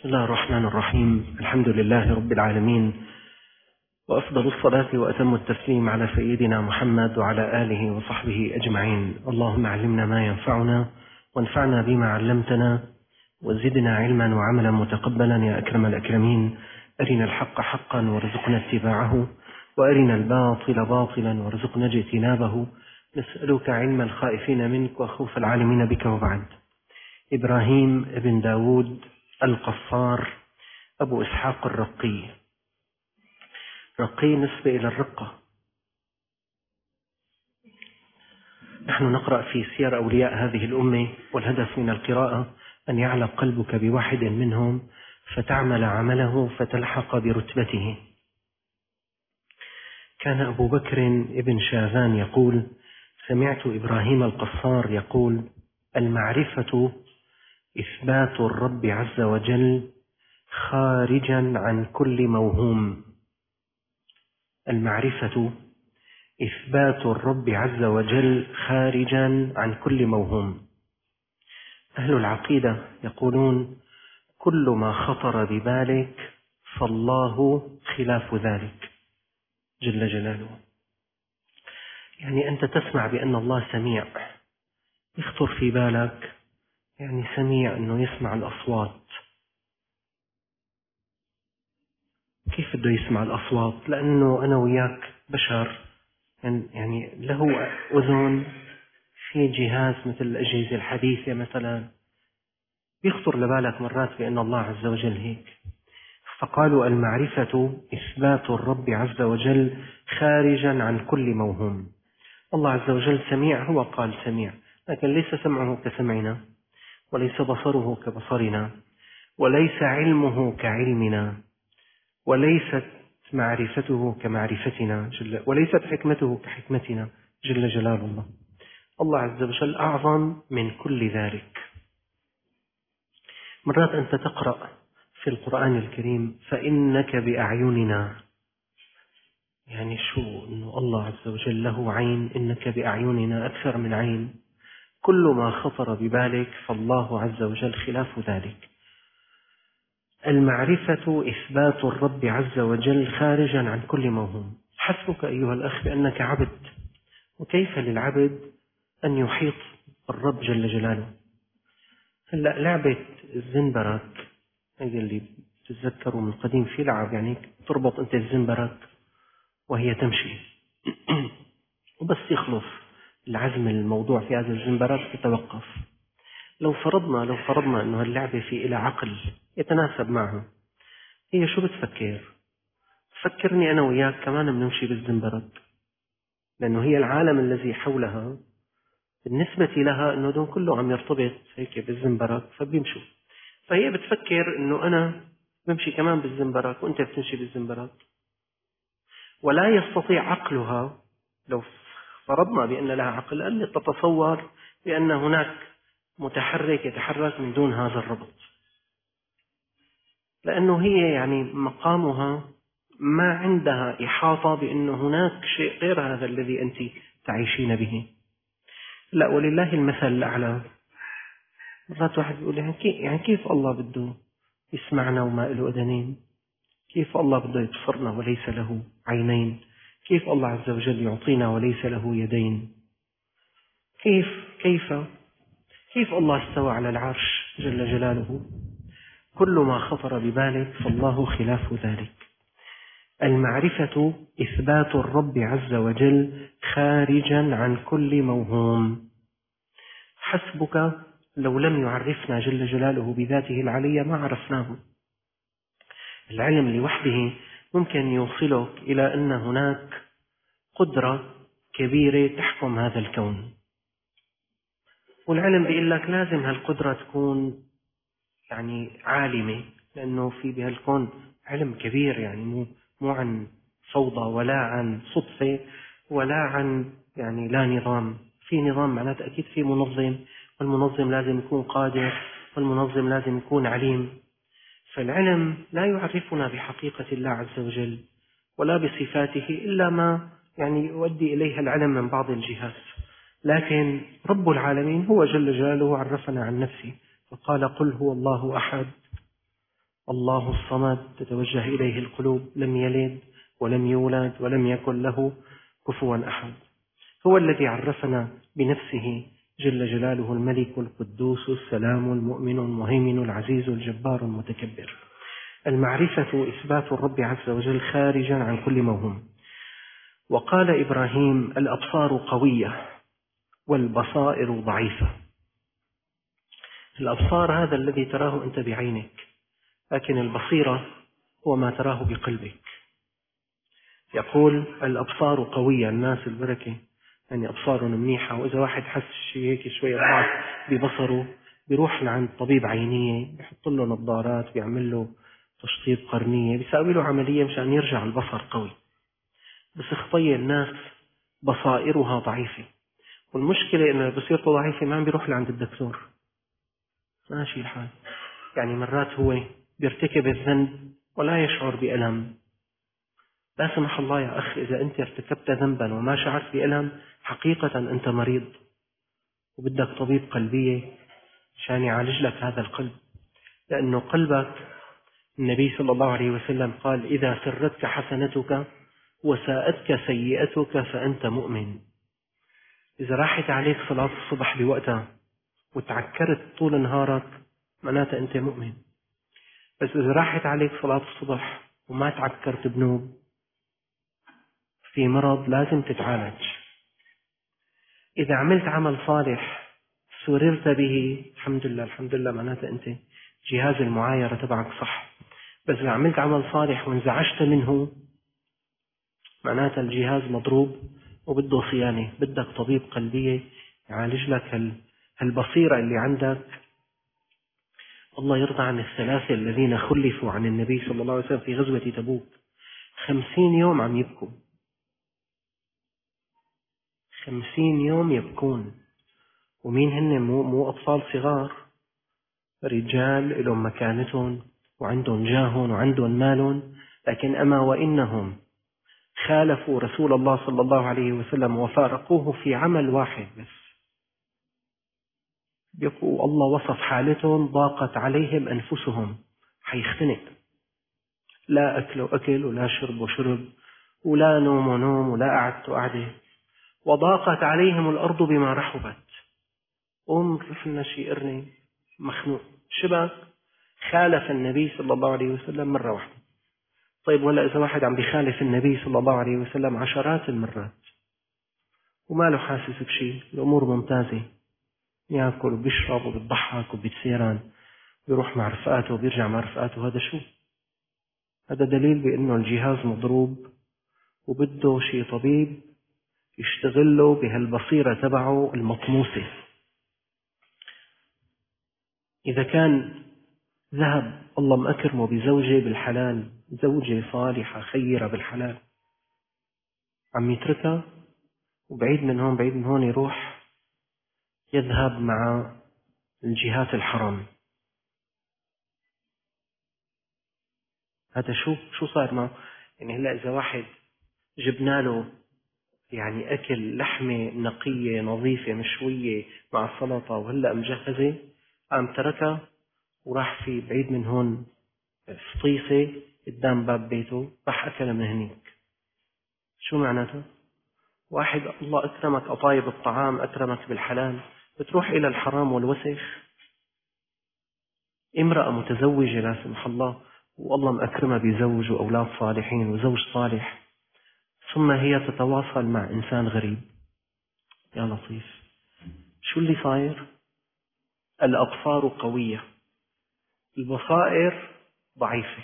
بسم الله الرحمن الرحيم. الحمد لله رب العالمين، وأفضل الصلاة وأتم التسليم على سيدنا محمد وعلى آله وصحبه أجمعين. اللهم علمنا ما ينفعنا وانفعنا بما علمتنا وزدنا علما وعملا متقبلا يا أكرم الأكرمين. أرنا الحق حقا وارزقنا اتباعه، وأرنا الباطل باطلا وارزقنا اجتنابه. نسألك علم الخائفين منك وخوف العالمين بك. وبعد. إبراهيم بن داود القصار أبو إسحاق الرقي. رقي نسبة إلى الرقة. نحن نقرأ في سير أولياء هذه الأمة، والهدف من القراءة أن يعلق قلبك بواحد منهم فتعمل عمله فتلحق برتبته. كان أبو بكر ابن شاذان يقول: سمعت إبراهيم القصار يقول: المعرفة إثبات الرب عز وجل خارجا عن كل موهوم. المعرفة إثبات الرب عز وجل خارجا عن كل موهوم. أهل العقيدة يقولون: كل ما خطر ببالك فالله خلاف ذلك جل جلاله. يعني أنت تسمع بأن الله سميع، يخطر في بالك يعني سميع أنه يسمع الأصوات. كيف بده يسمع الأصوات؟ لأنه أنا وياك بشر، يعني له أذن في جهاز مثل الأجهزة الحديثة مثلا، يخطر لبالك مرات بأن الله عز وجل هيك. فقالوا: المعرفة إثبات الرب عز وجل خارجا عن كل موهوم. الله عز وجل سميع، هو قال سميع، لكن ليس سمعه كسمعنا، وليس بصره كبصرنا، وليس علمه كعلمنا، وليست معرفته كمعرفتنا وليست حكمته كحكمتنا جل جلال الله. الله عز وجل أعظم من كل ذلك. مرات أنت تقرأ في القرآن الكريم: فإنك بأعيننا. يعني شو؟ إنه الله عز وجل له عين، إنك بأعيننا أكثر من عين. كل ما خطر ببالك فالله عز وجل خلاف ذلك. المعرفة إثبات الرب عز وجل خارجا عن كل موهوم. حسبك أيها الأخ بأنك عبد، وكيف للعبد أن يحيط الرب جل جلاله؟ هلأ لعبة الزنبرك هذه اللي تتذكروا من قديم، في لعب يعني تربط أنت الزنبرك وهي تمشي وبس يخلص العزم الموضوع في هذا الزنبرك تتوقف. لو فرضنا أنه اللعبة في إلى عقل يتناسب معه، هي شو بتفكر؟ فكرني أنا وياك كمان بنمشي بالزنبرك، لأنه هي العالم الذي حولها بالنسبة لها أنه دون كله عم يرتبط هيك بالزنبرك فبيمشوا. فهي بتفكر أنه أنا بمشي كمان بالزنبرك وأنت بتمشي بالزنبرك، ولا يستطيع عقلها، لو فرضنا بأن لها عقل، أن تتصور بأن هناك متحرك يتحرك من دون هذا الربط، لأنه هي يعني مقامها ما عندها إحاطة بأن هناك شيء غير هذا الذي أنت تعيشين به. لا، ولله المثل الأعلى. مرات واحد يقول يعني كيف الله بده يسمعنا وما له أذنين؟ كيف الله بده يبصرنا وليس له عينين؟ كيف الله عز وجل يعطينا وليس له يدين؟ كيف الله استوى على العرش جل جلاله؟ كل ما خطر ببالك فالله خلاف ذلك. المعرفة إثبات الرب عز وجل خارجا عن كل موهوم. حسبك لو لم يعرفنا جل جلاله بذاته العلية ما عرفناه. العلم لوحده ممكن يوصلك إلى أن هناك قدرة كبيرة تحكم هذا الكون، والعلم بيقول لك لازم هالقدرة تكون يعني عالمة، لأنه في بهالكون علم كبير، يعني مو عن فوضى ولا عن صدفة ولا عن يعني لا نظام. في نظام معناته أكيد في منظم، والمنظم لازم يكون قادر، والمنظم لازم يكون عليم. فالعلم لا يعرفنا بحقيقة الله عز وجل ولا بصفاته إلا ما يعني يؤدي إليها العلم من بعض الجهات. لكن رب العالمين هو جل جلاله عرفنا عن نفسه فقال: قل هو الله أحد الله الصمد تتوجه إليه القلوب، لم يلد ولم يولد ولم يكن له كفوا أحد. هو الذي عرفنا بنفسه جل جلاله: الملك القدوس السلام المؤمن المهيمن العزيز الجبار المتكبر. المعرفة إثبات الرب عز وجل خارجا عن كل موهوم. وقال إبراهيم: الأبصار قوية والبصائر ضعيفة. الأبصار هذا الذي تراه أنت بعينك، لكن البصيرة هو ما تراه بقلبك. يقول: الأبصار قوية، الناس البركة يعني أبصارهم منيحة، وإذا واحد حس شيء هيك شوية ضعف ببصره بيروح لعند طبيب عينية، بيحط له نظارات، بيعمل له تشطيب قرنية، بيساوي له عملية مشان يرجع البصر قوي. بس خطية الناس بصائرها ضعيفة، والمشكلة إنه بصيرته ضعيفة ما عم بيروح لعند الدكتور، ماشي الحال. يعني مرات هو بيرتكب الذنب ولا يشعر بألم. لا سمح الله يا أخ، إذا أنت ارتكبت ذنبا وما شعرت بألم، حقيقة أنت مريض وبدك طبيب قلبية عشان يعالج لك هذا القلب. لأنه قلبك، النبي صلى الله عليه وسلم قال: إذا سرتك حسنتك وساءتك سيئتك فأنت مؤمن. إذا راحت عليك صلاة الصبح بوقتها وتعكرت طول نهارك، معناتها أنت مؤمن. بس إذا راحت عليك صلاة الصبح وما تعكرت بنوب، في مرض لازم تتعالج. إذا عملت عمل صالح سررت به، الحمد لله الحمد لله، معناتها أنت جهاز المعايرة تبعك صح. بس إذا عملت عمل صالح وانزعجت منه، معناتها الجهاز مضروب وبده صيانة، بدك طبيب قلبية يعالج لك هالبصيرة اللي عندك. الله يرضى عن الثلاثة الذين خلفوا عن النبي صلى الله عليه وسلم في غزوة تبوك، 50 يوم عم يبكوا، 50 يوم يبكون. ومين هن؟ مو أطفال صغار، رجال لهم مكانتهم وعندهم جاههم وعندهم مالهم، لكن أما وإنهم خالفوا رسول الله صلى الله عليه وسلم وفارقوه في عمل واحد بس. يقول الله وصف حالتهم: ضاقت عليهم أنفسهم، حيختنق، لا أكل أكل ولا شرب شرب ولا نوم نوم ولا قعدت قعدة، وضاقت عليهم الأرض بما رحبت. رحنا شي قرني مخنوق شبك، خالف النبي صلى الله عليه وسلم مرة واحدة. طيب ولا إذا واحد عم بيخالف النبي صلى الله عليه وسلم عشرات المرات وما له حاسس بشيء، الأمور ممتازة، يأكل وبيشرب وبيضحك وبيتسيران، بيروح مع رفقاته وبيرجع مع رفقاته، هذا شو؟ هذا دليل بأنه الجهاز مضروب وبده شي طبيب يشتغل له بهالبصيرة تبعه المطموسة. إذا كان ذهب الله مأكرمه بزوجة بالحلال، زوجة صالحة خيرة بالحلال، عم يتركها وبعيد من هون بعيد من هون يروح يذهب مع الجهات الحرام، هذا شو صار معه؟ يعني هلا إذا واحد جبنا له يعني أكل لحمة نقية نظيفة مشوية مع السلطة وهلا مجهزة، قام تركها وراح في بعيد من هون فطيسة قدام باب بيته، راح أكل من هنيك. شو معناته؟ واحد الله أكرمك أطايب الطعام، أكرمك بالحلال، بتروح إلى الحرام والوسخ. امرأة متزوجة لا سمح الله والله مأكرمة بزوج وأولاد صالحين وزوج صالح، ثم هي تتواصل مع إنسان غريب، يا لطيف شو اللي صاير؟ الأبصار قوية، البصائر ضعيفة.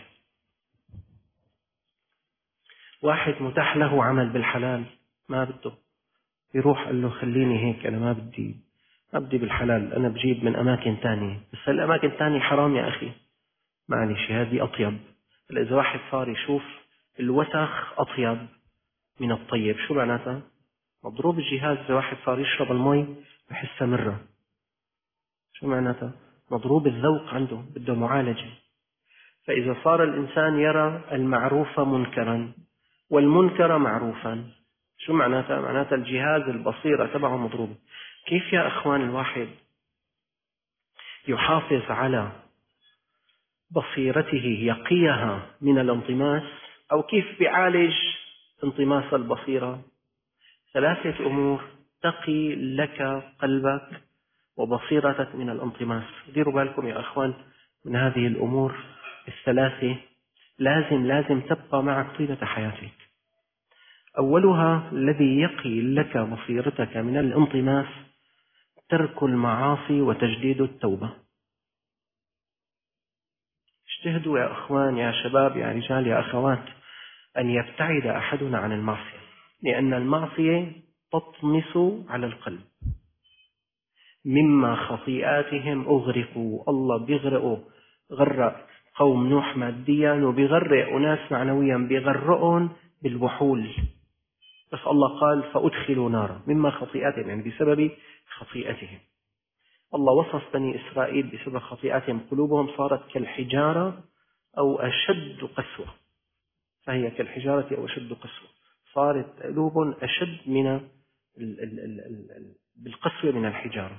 واحد متاح له عمل بالحلال ما بده، يروح قال له خليني هيك، أنا ما بدي بالحلال، أنا بجيب من أماكن تانية، بس هالأماكن التانية حرام يا أخي، معلش هذه أطيب. إذا واحد صار يشوف الوسخ أطيب من الطيب، شو معناتها؟ مضروب الجهاز. إذا واحد صار يشرب المي بحسها مرة، شو معناتها؟ مضروب الذوق عنده، بده معالجة. فإذا صار الإنسان يرى المعروف منكرا والمنكر معروفا، شو معناتها؟ معناتها الجهاز البصيرة تبعه مضروب. كيف يا أخوان الواحد يحافظ على بصيرته يقيها من الانطماس، أو كيف بيعالج انطماس البصيرة؟ 3 أمور تقي لك قلبك وبصيرتك من الانطماس. ديروا بالكم يا أخوان من هذه الأمور ال3، لازم تبقى معك طيلة حياتك. أولها الذي يقي لك بصيرتك من الانطماس ترك المعاصي وتجديد التوبة. اجتهدوا يا أخوان، يا شباب، يا رجال، يا أخوات، أن يبتعد أحدنا عن المعصية، لأن المعصية تطمس على القلب. مما خطيئاتهم أغرقوا، الله بيغرقوا، غرق قوم نوح ماديا وبيغرق أناس معنويا، بيغرقهم بالوحول. بس الله قال فأدخلوا نارا مما خطيئاتهم، يعني بسبب خطيئتهم. الله وصف بني إسرائيل بسبب خطيئاتهم قلوبهم صارت كالحجارة أو أشد قسوة، فهي كالحجارة أو أشد قسوة، صارت قلوب أشد من بالقسوة من الحجارة.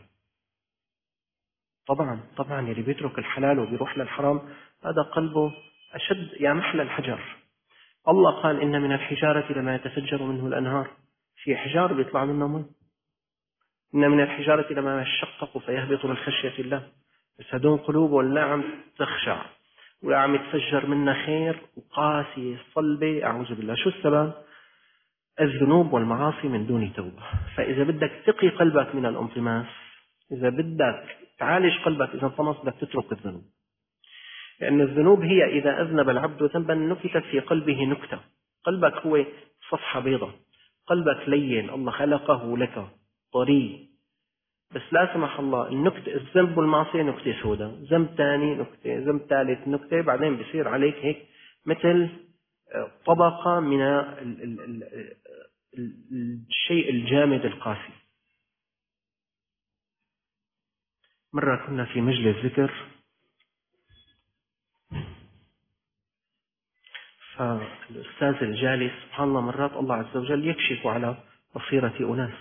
طبعا اللي بيترك الحلال وبيروح للحرام هذا قلبه أشد يا محل الحجر. الله قال إن من الحجارة لما يتفجر منه الأنهار، في حجار بيطلع منه ماء. إن من الحجارة لما يشقق فيهبط من خشية الله. بس هدون قلوبه لا عم تخشع ولا عم يتفجر منها خير، وقاسية صلبة، أعوذ بالله. شو السبب؟ الذنوب والمعاصي من دون توبة. فإذا بدك تقي قلبك من الانطماس، إذا بدك تعالج قلبك إذا انطمس، بدك تترك الذنوب. لأن الذنوب هي إذا أذنب العبد ذنبا نكتت في قلبه نكتة. قلبك هو صفحة بيضة، قلبك لين، الله خلقه لك طري، بس لا سمح الله النكتة، الذنب والمعصية نكتة سوداء، ذنب ثاني نكتة، ذنب ثالث نكتة، بعدين بيصير عليك هيك مثل طبقة من الشيء الجامد القاسي. مرة كنا في مجلس ذكر، فالأستاذ الجالس سبحان الله مرات الله عز وجل يكشف على بصيرة أناس.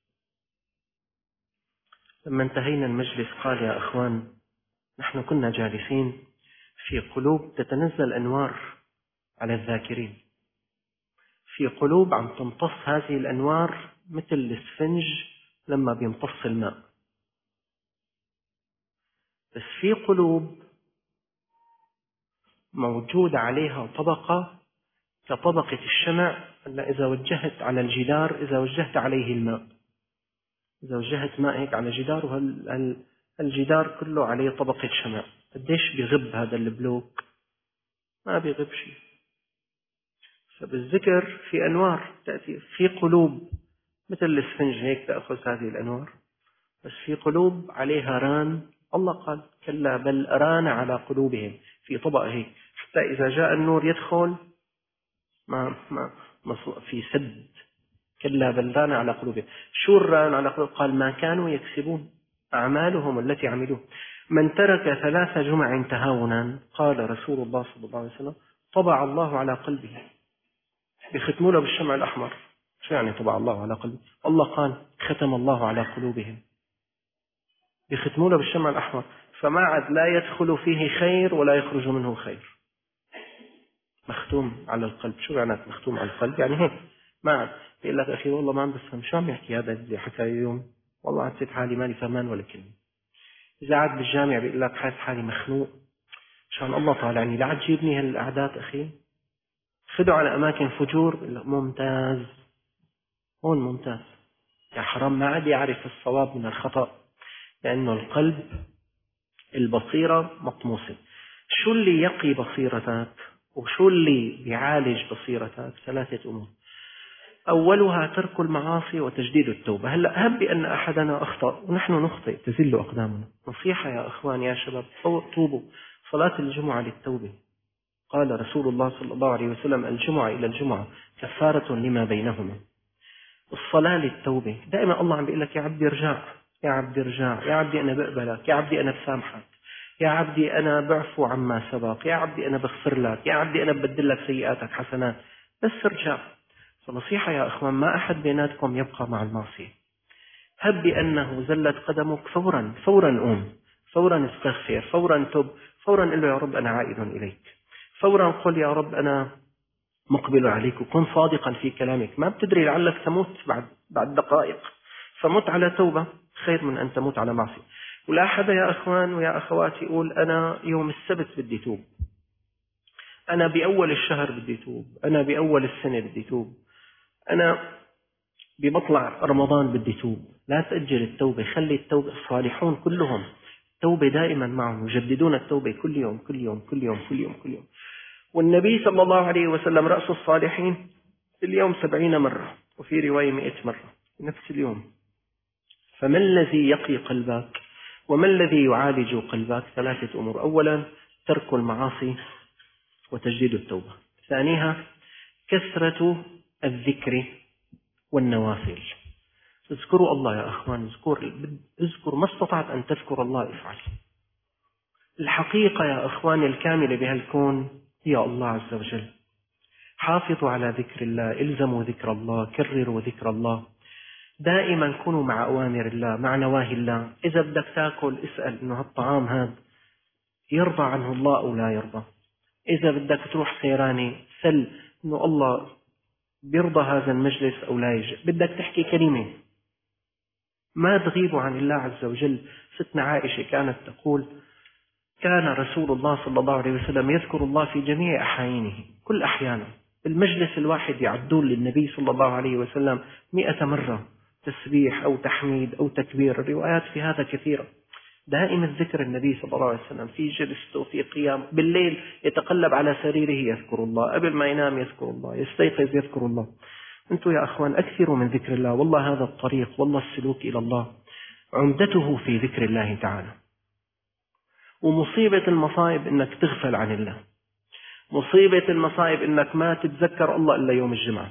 لما انتهينا المجلس قال يا أخوان، نحن كنا جالسين في قلوب تتنزل أنوار على الذاكرين، في قلوب عم تمتص هذه الأنوار مثل الإسفنج لما بيمتص الماء، بس في قلوب موجود عليها طبقة كطبقة الشمع. إذا وجهت على الجدار، إذا وجهت عليه الماء، إذا وجهت ماء هيك على جدار والجدار كله عليه طبقة شمع، قديش بيغب هذا البلوك؟ ما بيغب شيء. فبالذكر في أنوار تأتي في قلوب مثل الإسفنج هيك تأخذ هذه الأنوار، بس في قلوب عليها ران. الله قال كلا بل ران على قلوبهم، في طبقة هيك حتى إذا جاء النور يدخل ما في سد. كلا بل ران على قلوبهم. شو الران على قلوبهم؟ قال ما كانوا يكسبون، أعمالهم التي عملوه. من ترك 3 جمع تهاونا، قال رسول الله صلى الله عليه وسلم، طبع الله على قلبه. بختموا له بالشمع الأحمر. شو يعني طبع الله على قلبه؟ الله قال ختم الله على قلوبهم، بختموا له بالشمع الأحمر، فما عاد لا يدخل فيه خير ولا يخرج منه خير. مختوم على القلب. شو يعني مختوم على القلب؟ يعني هيك ما عاد يقول لك أخي والله ما عم بفهم شو عم يحكي هذا اللي حكى اليوم، والله حسيت حالي ماني فهمان ولا كلمة. إذا قعد بالجامع بيقول لك حاسس حالي مخنوق، شان الله طالعني لا تجيبني هالأعداد أخي. خدوا على أماكن فجور، ممتاز، هون ممتاز. يا حرام ما عاد يعرف الصواب من الخطأ، لأنه القلب البصيرة مطموسة. شو اللي يقي بصيرتك وشو اللي بيعالج بصيرتك؟ 3 أمور. أولها ترك المعاصي وتجديد التوبة. هلأ هب بأن أحدنا أخطأ ونحن نخطئ تزل أقدامنا. نصيحة يا أخوان يا شباب، توبوا. صلاة الجمعة للتوبة. قال رسول الله صلى الله عليه وسلم الجمعة إلى الجمعة كفارة لما بينهما. الصلاة للتوبة. دائما الله عم بيقول لك يا عبدي ارجع، يا عبدي ارجع، يا عبدي أنا بقبلك، يا عبدي أنا بسامحك، يا عبدي أنا بعفو عما سبق، يا عبدي أنا بغفر لك، يا عبدي أنا ببدل لك سيئاتك حسنات، بس ارجع. فنصيحة يا أخوان، ما أحد بيناتكم يبقى مع المعصية. هب بأنه زلت قدمك فورا قوم، فورا استغفر، فورا تب، فورا قل له يا رب أنا عائد إليك، فورا قل يا رب أنا مقبل عليك، وكن صادقا في كلامك. ما بتدري لعلك تموت بعد دقائق، فمت على توبة خير من أن تموت على معصية. ولا أحد يا أخوان ويا أخواتي يقول أنا يوم السبت بدي توب، أنا بأول الشهر بدي توب، أنا بأول السنة بدي توب، أنا بمطلع رمضان بدي توب. لا تأجل التوبة، خلي التوبة. الصالحون كلهم توبة دائما معهم، يجددون التوبة كل يوم كل يوم كل يوم كل يوم كل يوم. والنبي صلى الله عليه وسلم رأس الصالحين في اليوم 70 مرة، وفي رواية 100 مرة نفس اليوم. فما الذي يقي قلبك وما الذي يعالج قلبك؟ 3 أمور: أولا ترك المعاصي وتجديد التوبة. ثانيها كثرة الذكر والنوافل. اذكروا الله يا أخوان، اذكر ما استطعت أن تذكر الله افعل. الحقيقة يا أخوان الكاملة بهالكون هي الله عز وجل. حافظوا على ذكر الله، الزموا ذكر الله، كرروا ذكر الله، دائما كونوا مع أوامر الله مع نواهي الله. إذا بدك تاكل اسأل إنه هالطعام هذا يرضى عنه الله أو لا يرضى. إذا بدك تروح سيراني سل إنه الله بيرضى هذا المجلس أو لا يجي. بدك تحكي كلمة ما تغيبوا عن الله عز وجل. ستنا عائشة كانت تقول كان رسول الله صلى الله عليه وسلم يذكر الله في جميع أحايينه، كل أحيانه. المجلس الواحد يعدون للنبي صلى الله عليه وسلم 100 مرة تسبيح أو تحميد أو تكبير. الروايات في هذا كثيرة. دائما ذكر النبي صلى الله عليه وسلم في جلسته، في قيام، بالليل يتقلب على سريره يذكر الله، قبل ما ينام يذكر الله، يستيقظ يذكر الله. أنتم يا أخوان أكثروا من ذكر الله. والله هذا الطريق، والله السلوك إلى الله عمدته في ذكر الله تعالى. ومصيبة المصائب إنك تغفل عن الله. مصيبة المصائب إنك ما تتذكر الله إلا يوم الجمعة.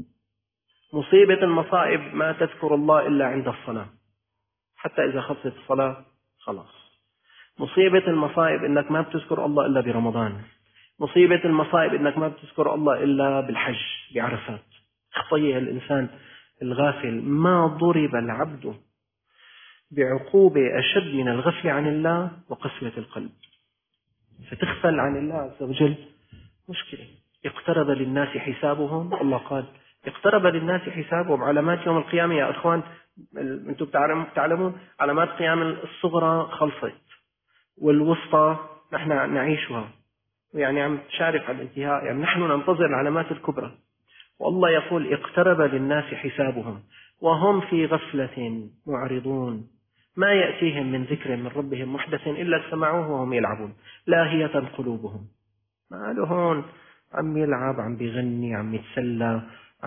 مصيبة المصائب ما تذكر الله إلا عند الصلاة، حتى إذا خلصت الصلاة خلاص. مصيبة المصائب إنك ما بتذكر الله إلا برمضان. مصيبة المصائب إنك ما بتذكر الله إلا بالحج بعرفات. خطيئة الإنسان الغافل. ما ضرب العبد بعقوبة أشد من الغفل عن الله وقسوة القلب. فتغفل عن الله عز وجل مشكلة. اقترب للناس حسابهم، الله قال اقترب للناس حسابهم. علامات يوم القيامة يا أخوان أنتم تعلمون علامات قيام الصغرى خلصت، والوسطى نحن نعيشها، يعني عم تشارف على الانتهاء. يعني نحن ننتظر العلامات الكبرى. والله يقول اقترب للناس حسابهم وهم في غفلة معرضون، ما يأتيهم من ذكر من ربهم محدث إلا سمعوه وهم يلعبون لاهية قلوبهم. ما له هون عم يلعب، عم بيغني، عم يتسلى،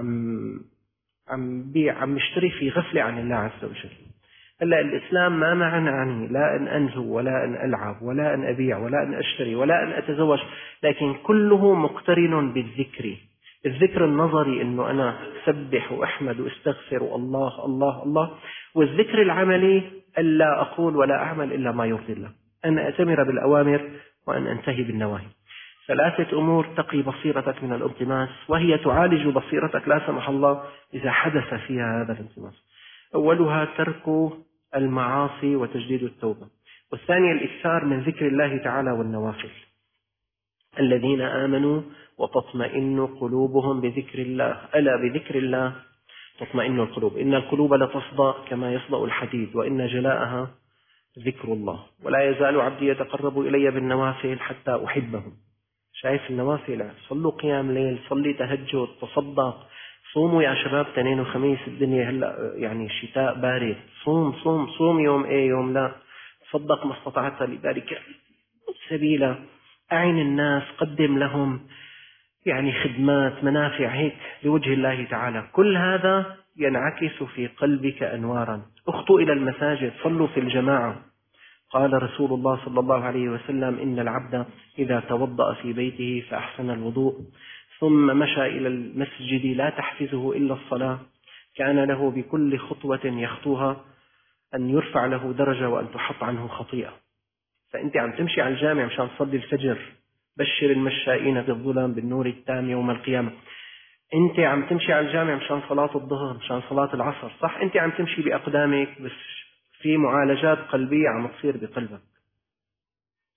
عم يشتري في غفلة عن الله عز وجل. هلا الإسلام ما معنى لا أن أنزو ولا أن ألعب ولا أن أبيع ولا أن أشتري ولا أن أتزوج، لكن كله مقترن بالذكر. الذكر النظري إنه أنا أسبح وأحمد وأستغفر الله الله الله، والذكر العملي ألا أقول ولا أعمل إلا ما يرضي الله، أن أتمر بالأوامر وأن أنتهي بالنواهي. 3 أمور تقي بصيرتك من الانطماس، وهي تعالج بصيرتك لا سمح الله إذا حدث فيها هذا الانطماس. أولها ترك المعاصي وتجديد التوبة، والثانية الإكثار من ذكر الله تعالى والنوافل. الذين آمنوا وتطمئن قلوبهم بذكر الله، ألا بذكر الله تطمئن القلوب. إن القلوب لتصدأ كما يصدأ الحديد، وإن جلاءها ذكر الله. ولا يزال عبدي يتقرب إلي بالنوافل حتى أحبه. شايف النوافل؟ صلوا قيام ليل، صلي تهجد، تصدق، صوموا يا شباب تنين وخميس. الدنيا هلا يعني شتاء بارد، صوم صوم صوم يوم يوم لا، تصدق ما استطعت لذلك سبيلا. أعن الناس، قدم لهم يعني خدمات، منافع هيك لوجه الله تعالى. كل هذا ينعكس في قلبك أنوارا. اخطوا إلى المساجد، صلوا في الجماعة. قال رسول الله صلى الله عليه وسلم إن العبد إذا توضأ في بيته فأحسن الوضوء ثم مشى إلى المسجد لا تحفزه إلا الصلاة، كان له بكل خطوة يخطوها أن يرفع له درجة وأن تحط عنه خطيئة. فأنت عم تمشي على الجامع مشان تصلي الفجر، بشر المشائين بالظلام بالنور التام يوم القيامة. أنت عم تمشي على الجامع مشان صلاة الظهر، مشان صلاة العصر، صح؟ أنت عم تمشي بأقدامك، بس في معالجات قلبية عم تصير بقلبك.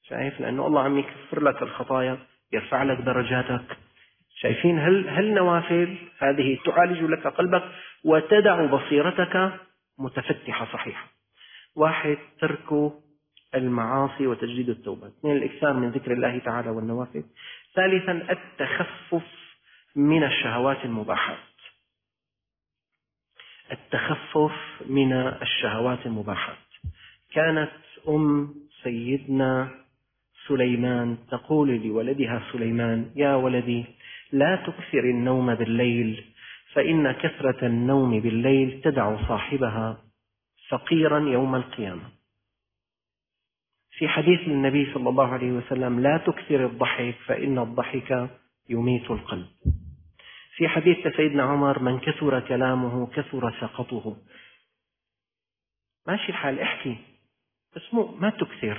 شايف؟ لأنه الله عم يكفر لك الخطايا، يرفع لك درجاتك. شايفين؟ هل نوافل هذه تعالج لك قلبك وتدع بصيرتك متفتحة صحيحة. واحد، ترك المعاصي وتجديد التوبة. اثنين، الإكثار من ذكر الله تعالى والنوافل. ثالثا، التخفف من الشهوات المباحات. التخفف من الشهوات المباحات. كانت سيدنا سليمان تقول لولدها سليمان: يا ولدي لا تكثر النوم بالليل، فإن كثرة النوم بالليل تدع صاحبها فقيرا يوم القيامة. في حديث النبي صلى الله عليه وسلم: لا تكثر الضحك فإن الضحك يميت القلب. في حديث سيدنا عمر: من كثر كلامه كثر سقطه. ماشي الحال، احكي بس ما تكثر.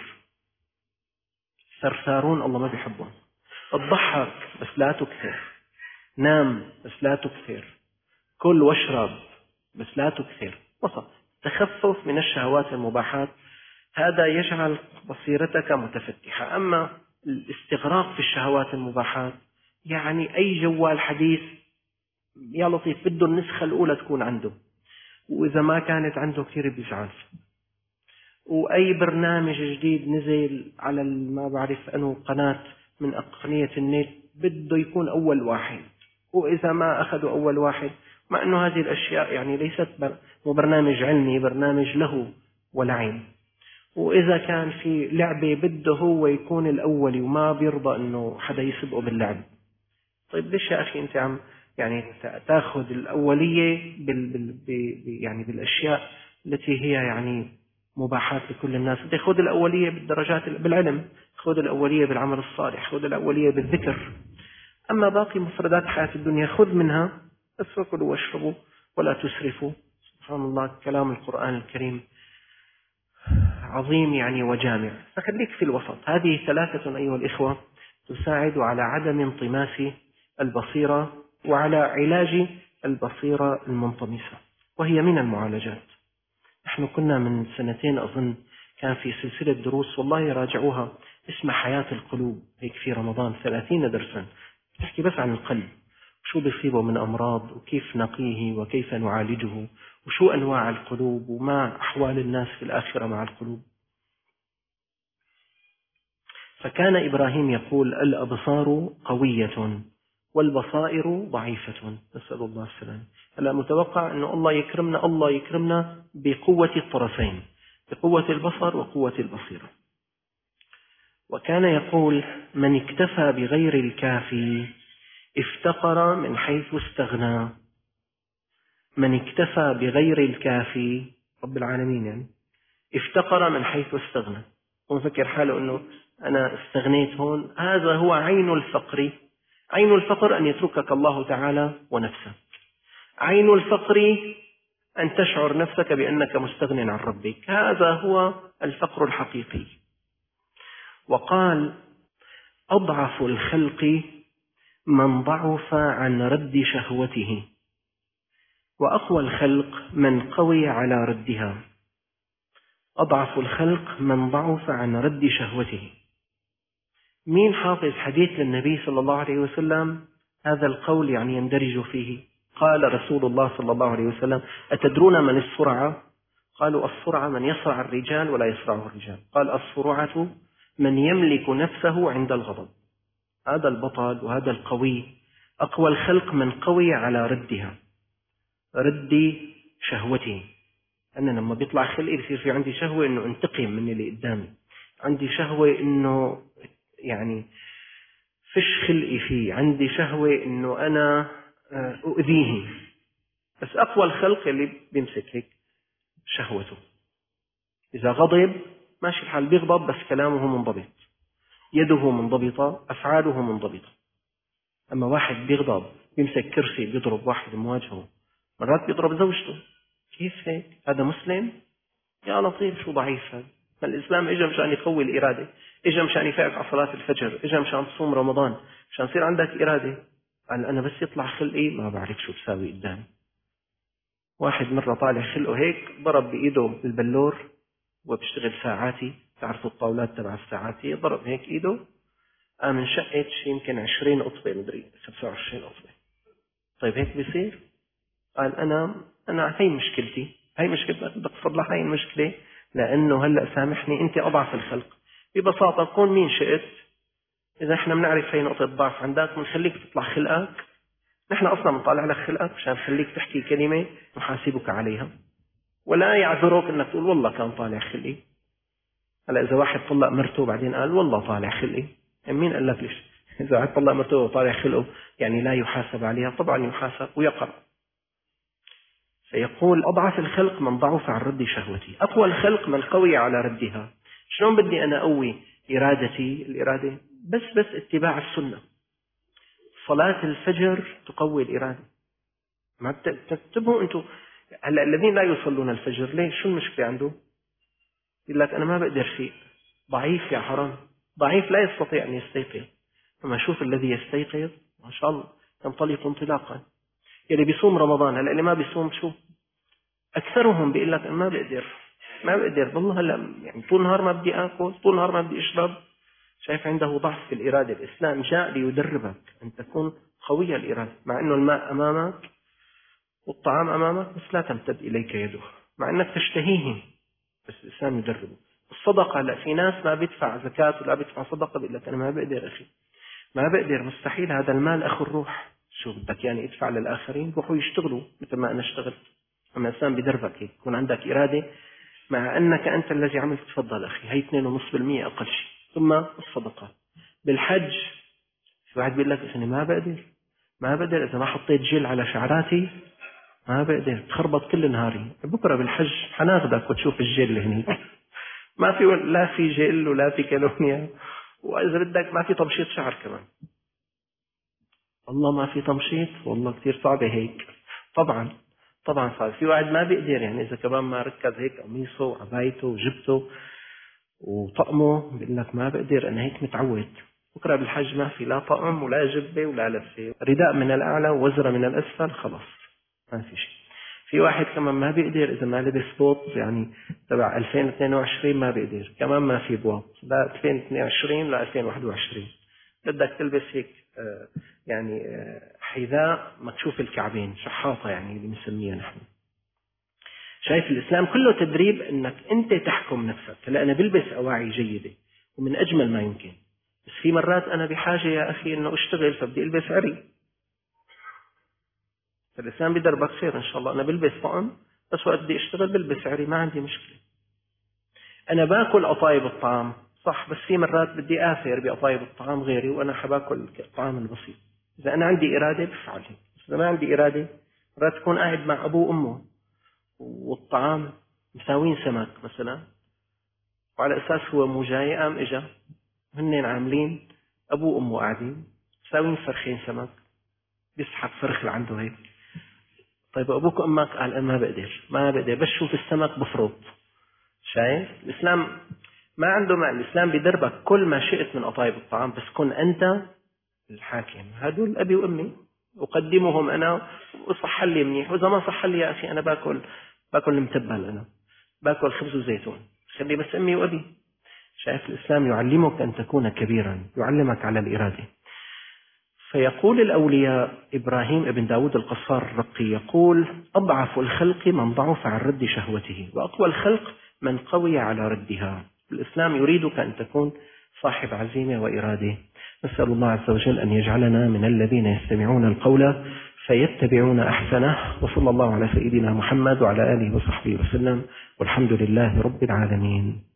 ثرثارون الله ما بيحبهم. اضحك بس لا تكثر، نام بس لا تكثر، كل واشرب بس لا تكثر، وسط. تخفف من الشهوات المباحات، هذا يجعل بصيرتك متفتحة. أما الاستغراق في الشهوات المباحات، يعني أي جوال حديث يا لطيف بده النسخة الأولى تكون عنده، وإذا ما كانت عنده كثير بيزعل. وأي برنامج جديد نزل على ما بعرف أنه قناة من أقنية النت بده يكون أول واحد، وإذا ما أخذوا أول واحد، مع أنه هذه الأشياء يعني ليست برنامج علمي، برنامج له ولعب. وإذا كان في لعبة بده هو يكون الأول وما بيرضى أنه حدا يسبقه باللعب. طيب ليش يا أخي أنت عم يعني تأخذ الأولية يعني بالأشياء التي هي يعني مباحات لكل الناس؟ أنت خذ الأولية بالدرجات بالعلم، خذ الأولية بالعمل الصالح، خذ الأولية بالذكر. أما باقي مفردات حياة الدنيا خذ منها، بس فكلوا واشربوا ولا تسرفوا. سبحان الله، كلام القرآن الكريم عظيم يعني وجامع، فخليك في الوسط. هذه ثلاثة أيها الإخوة تساعد على عدم انطماس البصيرة وعلى علاج البصيرة المنطمسة، وهي من المعالجات. نحن كنا من سنتين أظن كان في سلسلة دروس، والله راجعوها، اسمها حياة القلوب، هيك في رمضان 30 درسا تحكي بس عن القلب، شو بيصيبه من أمراض وكيف نقيه وكيف نعالجه وشو أنواع القلوب وما أحوال الناس في الآخرة مع القلوب. فكان إبراهيم يقول: الأبصار قوية والبصائر ضعيفة، نسأل الله السلام. هلا متوقع أنه الله يكرمنا بقوة الطرفين، بقوة البصر وقوة البصيرة. وكان يقول: من اكتفى بغير الكافي افتقر من حيث استغنى. من اكتفى بغير الكافي، رب العالمين يعني، افتقر من حيث استغنى. ومفكر حاله أنه أنا استغنيت هون، هذا هو عين الفقر. عين الفقر أن يتركك الله تعالى ونفسك. عين الفقر أن تشعر نفسك بأنك مستغن عن ربك، هذا هو الفقر الحقيقي. وقال: أضعف الخلق من ضعف عن رد شهوته، وأقوى الخلق من قوي على ردها. أضعف الخلق من ضعف عن رد شهوته. مين حافظ حديث للنبي صلى الله عليه وسلم هذا القول يعني يندرج فيه؟ قال رسول الله صلى الله عليه وسلم: أتدرون من الصرعة؟ قالوا: الصرعة من يصرع الرجال ولا يصرعه الرجال. قال: الصرعة من يملك نفسه عند الغضب. هذا البطل وهذا القوي. أقوى الخلق من قوي على ردها، رد شهوته. أنا لما بيطلع خلقي بصير في عندي شهوة إنه انتقم من اللي قدامي، عندي شهوة إنه يعني فش خلقي فيه، عندي شهوة إنه أنا أؤذيه. بس أقوى الخلق اللي بيمسك هيك شهوته. إذا غضب ماشي الحال، بيغضب بس كلامه منضبط، يده منضبطة، أفعاله منضبطة. أما واحد بيغضب بيمسك كرسي بيضرب واحد مواجهه، مرات بيضرب زوجته. كيف هيك؟ هذا مسلم؟ يا لطيف شو ضعيف هذا. فالإسلام إجا مشان يقوي الإرادة، إجا مشان يفعك على صلاة الفجر، إجا مشان تصوم رمضان، مشان يصير عندك إرادة. قال أنا بس يطلع خلقي ما بعرف شو بساوي قدامي. واحد مرة طالع خلقه هيك ضرب بإيده البلور وبيشتغل ساعاتي، تعرفوا الطاولات تبع الساعات، هي ضرب هيك إيده قام انشقت شيء يمكن 20 قطبة مدري 25 قطبة. طيب هيك بيصير؟ قال أنا هي مشكلتي، هي مشكلتك بدك تصلح هاي المشكلة، لأنه هلأ سامحني أنت أضعف الخلق. ببساطة كون مين شئت، إذا إحنا بنعرف هي نقطة ضعف عندك بنخليك تطلع خلقك، نحن أصلا بنطالع لك خلقك مشان نخليك تحكي كلمة نحاسبك عليها، ولا يعذرك إنك تقول والله كان طالع خلقي. هلا إذا واحد طلق مرته بعدين قال والله طالع خلقي، يعني مين قال لك ليش؟ إذا واحد طلق مرته وطالع خلقه يعني لا يحاسب عليها؟ طبعا يحاسب ويقع. فيقول أضعف الخلق من ضعف عن رد شهوتي، أقوى الخلق من قوي على ردها. شلون بدي أنا أقوي إرادتي؟ الإرادة بس اتباع السنة. صلاة الفجر تقوي الإرادة. ما تنتبهوا أنتم هلا الذين لا يصلون الفجر ليش؟ شو المشكلة عنده؟ يقول لك أنا ما بقدر فيه، ضعيف يا حرام، ضعيف لا يستطيع أن يستيقظ. أما شوف الذي يستيقظ ما شاء الله ينطلق انطلاقا. اللي بيصوم رمضان هلا اللي ما بيصوم شو؟ أكثرهم بيقول لك أنا ما بقدر والله هلا يعني طول النهار ما بدي آكل، طول النهار ما بدي أشرب. شايف عنده ضعف في الإرادة. الإسلام جاء ليدربك أن تكون قوي الإرادة، مع أنه الماء أمامك والطعام أمامك بس لا تمتد إليك يده، مع أنك تشتهيه بس الإسلام يدربه. الصدقة لا، في ناس ما بيدفع زكاة ولا بيدفع صدقة بيقول لك أنا ما بقدر أخي، ما بقدر، مستحيل، هذا المال أخو الروح. شو بدك يعني ادفع للآخرين؟ روحوا يشتغلوا مثل ما أنا اشتغلت. أما الإسلام بدربك هيك يكون عندك إرادة، مع أنك أنت الذي عملت. تفضل أخي، هي 2.5% أقل شيء. ثم الصدقة. بالحج في واحد بيقول لك أنا ما بقدر إذا ما حطيت جل على شعراتي ما بقدر، تخربط كل نهاري. بكرة بالحج حناخدك وتشوف الجل هني ما في لا في جل ولا في كالونيا، وإذا بدك ما في تمشيط شعر كمان. والله ما في تمشيط، والله كثير صعبة هيك. طبعا صعب. في واحد ما بيقدر يعني إذا كمان ما ركز هيك قميصه وعبايته وجبته وطقمه بيقول لك ما بقدر أنا هيك متعود. بكرة بالحج ما في لا طقم ولا جبة ولا لفة، رداء من الأعلى ووزرة من الأسفل، خلاص ما في شيء. في واحد كمان ما بيقدر إذا ما لبس بوط يعني تبع 2022 ما بيقدر، كمان ما في بوط لا 2022 لا 2021. بدك تلبس هيك يعني حذاء مكشوف الكعبين، شحاطة يعني اللي بنسميها نحن. شايف الإسلام كله تدريب إنك أنت تحكم نفسك. هلا أنا بلبس أواعي جيدة ومن أجمل ما يمكن، بس في مرات أنا بحاجة يا أخي إنه أشتغل فبدي ألبس عري. فالإسلام بدربك خير إن شاء الله. أنا بلبس طقم بس وقت بدي أشتغل بلبس عري، ما عندي مشكلة. أنا باكل الطعام صح، بس في مرات بدي آثر بأطايب الطعام غيري وأنا حباكل الطعام البسيط. إذا أنا عندي إرادة بفعل هيك، إذا ما عندي إرادة مرات تكون قاعد مع أبوه وأمه والطعام مساوين سمك مثلا، وعلى أساس هو مو جاي قام إجا هنين عاملين أبوه وأمه قاعدين مساوين فرخين سمك، بيسحب فرخ لعنده هيك. طيب أبوك وأمك قال أنا ما بقدر بس شوف السمك بفرط. شايف الإسلام ما عنده معنى. الإسلام بدربك كل ما شئت من أطايب الطعام، بس كن أنت الحاكم. هدول أبي وأمي أقدمهم أنا وصح لي منيح، وإذا ما صح لي يا أخي أنا باكل المتبل، أنا باكل خبز وزيتون، خلي بس أمي وأبي. شايف الإسلام يعلمك أن تكون كبيرا، يعلمك على الإرادة. فيقول الأولياء إبراهيم ابن داود القصار الرقي يقول أضعف الخلق من ضعف عن رد شهوته، وأقوى الخلق من قوي على ردها. الإسلام يريدك أن تكون صاحب عزيمة وإرادة. نسأل الله عز وجل أن يجعلنا من الذين يستمعون القول فيتبعون أحسنه. وصلى الله على سيدنا محمد وعلى آله وصحبه وسلم، والحمد لله رب العالمين.